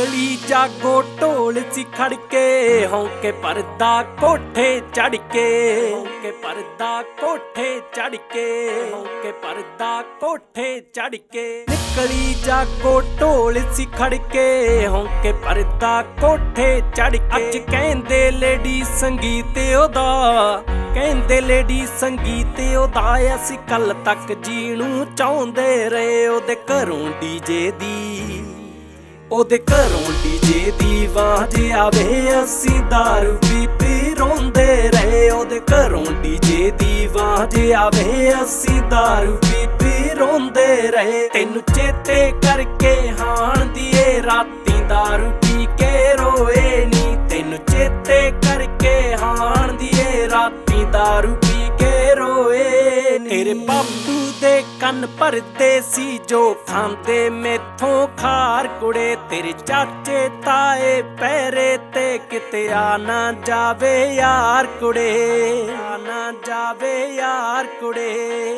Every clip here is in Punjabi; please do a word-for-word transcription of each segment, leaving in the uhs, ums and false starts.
ਨਿਕਲੀ ਜਾਗੋ ਢੋਲ ਸੀ ਖੜਕੇ, ਹੌਂਕੇ ਪਰਦਾ ਕੋਠੇ ਚੜ ਕੇ, ਹੌਂਕੇ ਪਰਦਾ ਕੋਠੇ ਚੜ ਕੇ, ਹੌਂਕੇ ਪਰਦਾ ਕੋਠੇ ਚੜ ਕੇ। ਨਿਕਲੀ ਜਾਗੋ ਢੋਲ ਸੀ ਖੜਕੇ, ਹੌਂਕੇ ਪਰਦਾ ਕੋਠੇ ਚੜ ਕੇ। ਅੱਜ ਕਹਿੰਦੇ ਲੇਡੀ ਸੰਗੀਤ ਉਹਦਾ, ਕਹਿੰਦੇ ਲੇਡੀ ਸੰਗੀਤ ਉਹਦਾ, ਅਸੀਂ ਕੱਲ ਤੱਕ ਜੀਣੂ ਚਾਹੁੰਦੇ ਰਹੇ ਉਹਦੇ ਘਰੋਂ ਡੀਜੇ ਦੀ, ਉਹਦੇ ਘਰੋਂ ਡੀਜੇ ਦੀ ਆਵਾਜ਼ ਆਵੇ, ਅਸੀਂ ਦਾਰੂ ਪੀ ਪੀ ਰੋਂਦੇ ਰਹੇ ਉਹਦੇ ਘਰੋਂ ਡੀਜੇ ਦੀ ਆਵਾਜ਼ ਆਵੇ, ਅਸੀਂ ਦਾਰੂ ਪੀ ਪੀ ਰੋਂਦੇ ਰਹੇ। ਤੈਨੂੰ ਚੇਤੇ ਕਰਕੇ ਹਾਣ ਦੀਏ ਰਾਤੀ ਦਾਰੂ ਪੀ ਕੇ ਰੋਏ ਨੀ, ਤੈਨੂੰ ਚੇਤੇ ਕਰਕੇ ਹਾਣ ਦੀਏ ਰਾਤੀ ਦਾਰੂ ਪੀ ਕੇ ਰੋਏ ਨੀ। ਤੇਰੇ ਬਾਪੂ ਦੇ ਕੰਨ ਭਰਦੇ ਸੀ ਜੋ ਖਾਂਦੇ ਮੈਥੋਂ ਖਾਰ ਕੁੜੇ, ਤੇਰੇ ਚਾਚੇ ਤਾਏ ਪਹਿਰੇ ਤੇ ਕਿਤੇ ਆ ਨਾ ਜਾਵੇ ਯਾਰ ਕੁੜੇ, ਆ ਨਾ ਜਾਵੇ ਯਾਰ ਕੁੜੇ।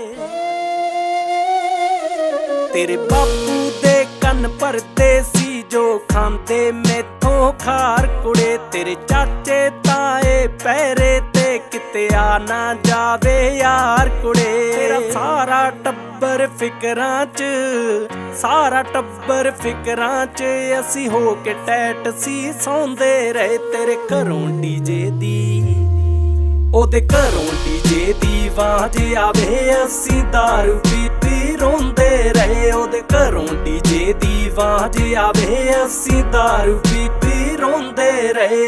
ਤੇਰੇ ਬਾਪੂ ਦੇ ਕੰਨ ਭਰਦੇ ਸੀ ਜੋ ਖਾਂਦੇ ਮੈਥੋਂ ਖਾਰ ਕੁੜੇ, ਤੇਰੇ ਚਾਚੇ ਤਾਏ ਪਹਿਰੇ ਤੇ ਕਿਤੇ ਆ ਨਾ ਜਾਵੇ ਯਾਰ ਕੁੜੇ। ਤੇਰਾ ਸਾਰਾ ਟੱਬਰ ਫਿਕਰਾਂ 'ਚ, ਸਾਰਾ ਟੱਬਰ ਫਿਕਰਾਂ 'ਚ, ਅਸੀਂ ਹੋ ਕੇ ਟੈਟ ਸੀ ਸੌਂਦੇ ਰਹੇ ਤੇਰੇ ਘਰੋਂ ਡੀਜੇ ਦੀ, ਉਹਦੇ ਘਰੋਂ ਡੀਜੇ ਦੀ ਆਵਾਜ਼ ਆਵੇ, ਅਸੀਂ ਦਾਰੂ ਪੀ ਪੀ ਰੋਂਦੇ ਰਹੇ ਉਹਦੇ ਘਰੋਂ ਡੀਜੇ ਦੀ ਆਵਾਜ਼ ਆਵੇ, ਅਸੀਂ ਦਾਰੂ ਪੀ ਪੀ ਰੋਂਦੇ ਰਹੇ।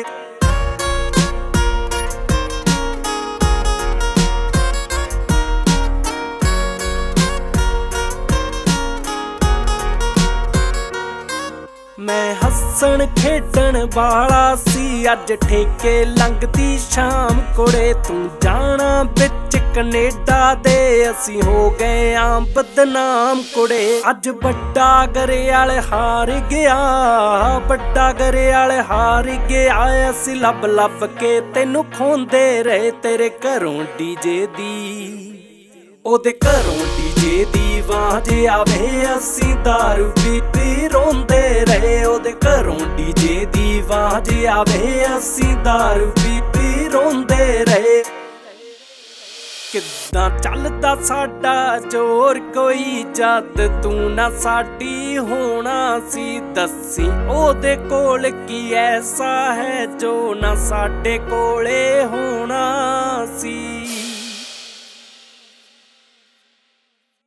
ਮੈਂ ਹੱਸਣ ਖੇਡਣ ਵਾਲਾ ਸੀ, ਅੱਜ ਠੇਕੇ ਲੰਘਦੀ ਸ਼ਾਮ ਕੁੜੇ, ਤੂੰ ਜਾਣਾ ਵਿੱਚ ਕਨੇਡਾ ਦੇ, ਅਸੀਂ ਹੋ ਗਏ ਆਂ ਬਦਨਾਮ ਕੁੜੇ। ਅੱਜ ਵੱਡਾ ਗਰੇਵਾਲ ਹਾਰ ਗਿਆ, ਵੱਡਾ ਗਰੇਵਾਲ ਹਾਰ ਗਿਆ, ਅਸੀਂ ਲੱਭ ਲੱਭ ਕੇ ਤੈਨੂੰ ਖੋਂਦੇ ਰਹੇ ਤੇਰੇ ਘਰੋਂ ਡੀਜੇ ਦੀ, ਉਹਦੇ ਘਰੋਂ ਡੀਜੇ ਦੀ ਆਵਾਜ਼ ਆਵੇ, ਅਸੀਂ ਦਾਰੂ ਪੀ ਪੀ ਰੋਂਦੇ ਰਹੇ ਉਹਦੇ ਘਰੋਂ ਡੀਜੇ ਦੀ ਆਵਾਜ਼ ਆਵੇ, ਅਸੀਂ ਦਾਰੂ ਪੀ ਪੀ ਰੋਂਦੇ ਰਹੇ। ਕਿੱਦਾਂ ਚੱਲਦਾ ਸਾਡਾ ਜ਼ੋਰ ਕੋਈ ਜਦ ਤੂੰ ਨਾ ਸਾਡੀ ਹੋਣਾ ਸੀ, ਦੱਸੀ ਉਹਦੇ ਕੋਲ ਕੀ ਐਸਾ ਹੈ ਜੋ ਨਾ ਸਾਡੇ ਕੋਲੇ ਹੋਣਾ ਸੀ।